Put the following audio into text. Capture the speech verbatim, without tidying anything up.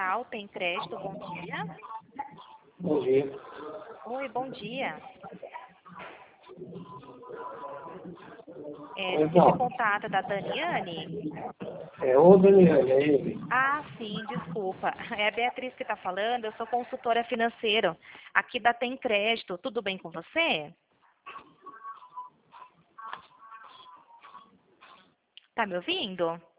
Capital Tem Crédito, bom dia. Bom dia. Oi, bom dia. É, esse Então, contato é da Daniane? é o Daniel, é ele. Ah, sim, desculpa. É a Beatriz que está falando, eu sou consultora financeira aqui da Tem Crédito. Tudo bem com você? Tá me ouvindo?